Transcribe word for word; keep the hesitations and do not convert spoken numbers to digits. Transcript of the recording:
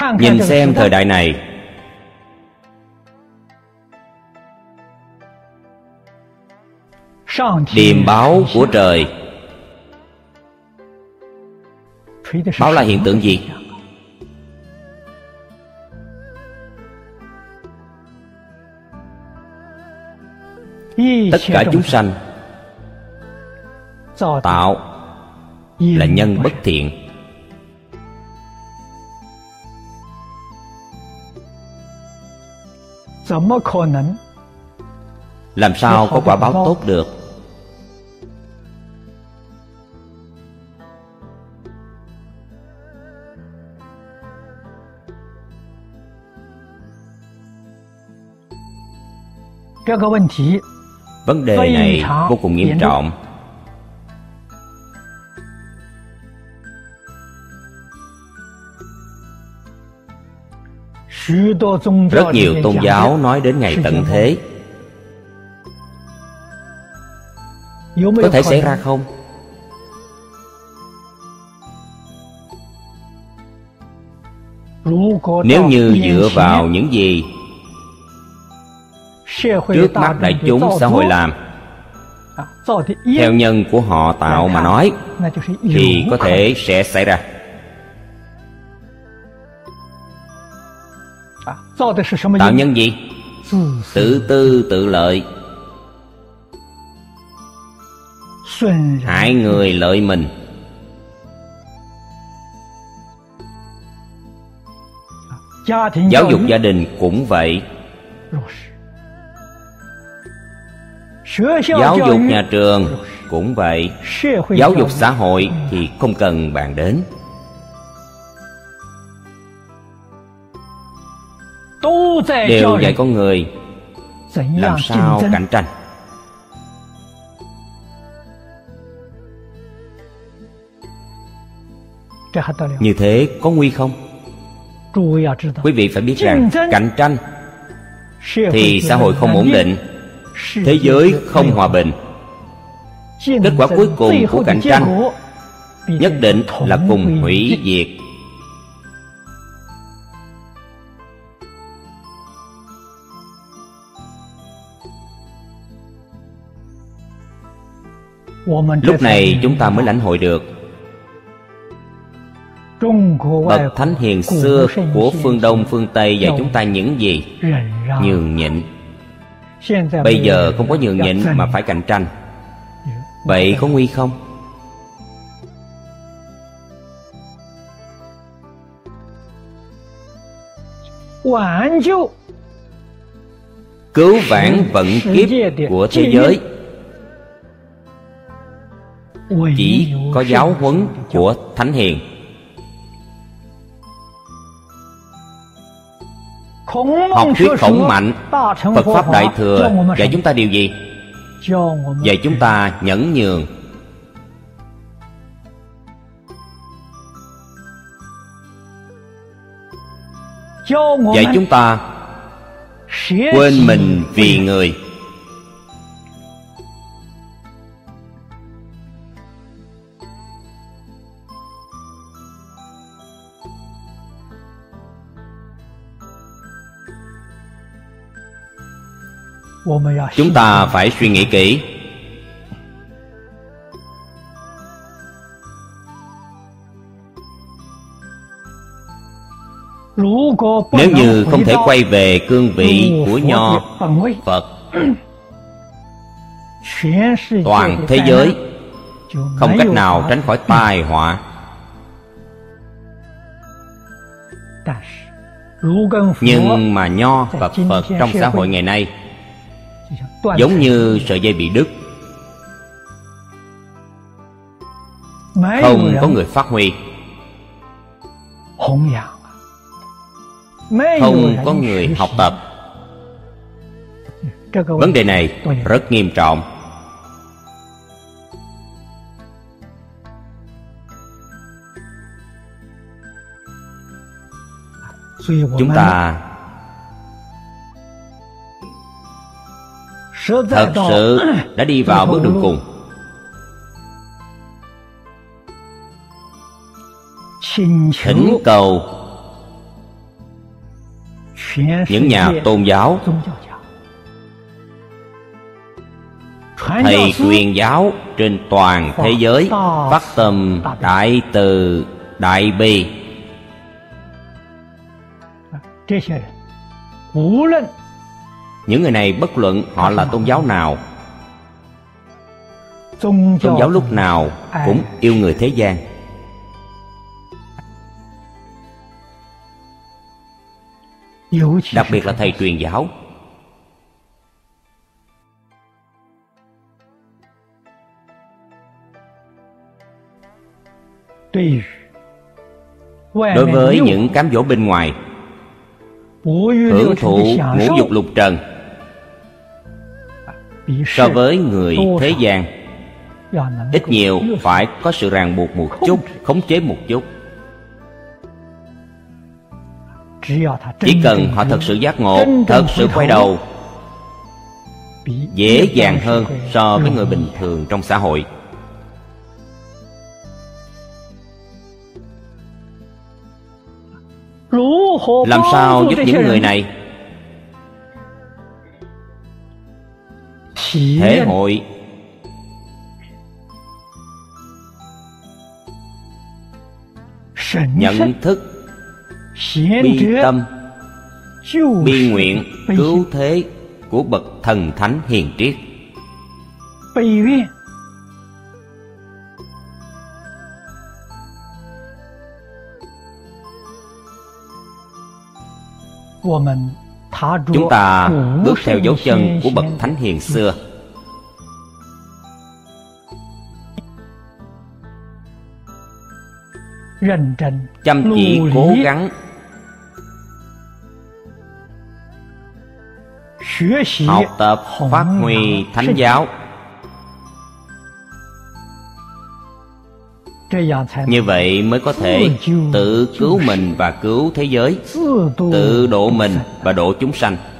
Nhìn xem thời đại này, điềm báo của trời báo là hiện tượng gì? Tất cả chúng sanh tạo là nhân bất thiện. Làm sao có quả báo tốt được? Vấn đề này vô cùng nghiêm trọng. Rất nhiều tôn giáo nói đến ngày tận thế. Có thể xảy ra không? Nếu như dựa vào những gì trước mắt đại chúng xã hội làm, theo nhân của họ tạo mà nói, thì có thể sẽ xảy ra. Tạo nhân gì? Tự tư tự lợi, hại người lợi mình. Giáo dục gia đình cũng vậy. Giáo dục nhà trường cũng vậy. Giáo dục xã hội thì không cần bàn đến. Đều dạy con người làm sao cạnh tranh. Như thế có nguy không? Quý vị phải biết rằng cạnh tranh thì xã hội không ổn định, thế giới không hòa bình. Kết quả cuối cùng của cạnh tranh nhất định là cùng hủy diệt. Lúc này chúng ta mới lãnh hội được bậc thánh hiền xưa của phương Đông phương Tây dạy chúng ta những gì? Nhường nhịn. Bây giờ không có nhường nhịn mà phải cạnh tranh. Vậy có nguy không? Cứu vãn vận kiếp của thế giới chỉ có giáo huấn của thánh hiền. Học thuyết Khổng Mạnh, Phật Pháp Đại Thừa dạy chúng ta điều gì? Dạy chúng ta nhẫn nhường. Dạy chúng ta quên mình vì người. Chúng ta phải suy nghĩ kỹ. Nếu như không thể quay về cương vị của Nho Phật, toàn thế giới không cách nào tránh khỏi tai họa. Nhưng mà Nho và Phật trong xã hội ngày nay giống như sợi dây bị đứt, không có người phát huy, không có người học tập. Vấn đề này rất nghiêm trọng. Chúng ta thật sự đã đi vào bước đường cùng. Thỉnh cầu những nhà tôn giáo, thầy truyền giáo trên toàn thế giới phát tâm đại từ đại bi. Những người này bất luận họ là tôn giáo nào, tôn giáo lúc nào cũng yêu người thế gian. Đặc biệt là thầy truyền giáo. Đối với những cám dỗ bên ngoài, hưởng thụ ngũ dục lục trần, so với người thế gian ít nhiều phải có sự ràng buộc một chút, khống chế một chút. Chỉ cần họ thật sự giác ngộ, thật sự quay đầu, dễ dàng hơn so với người bình thường trong xã hội. Làm sao giúp những người này thể hội nhận thức bi tâm, bi nguyện cứu thế của bậc thần thánh hiền triết? Chúng ta bước theo dấu chân của bậc thánh hiền xưa, chăm chỉ cố gắng học tập phát huy thánh giáo. Như vậy mới có thể tự cứu mình và cứu thế giới, tự độ mình và độ chúng sanh.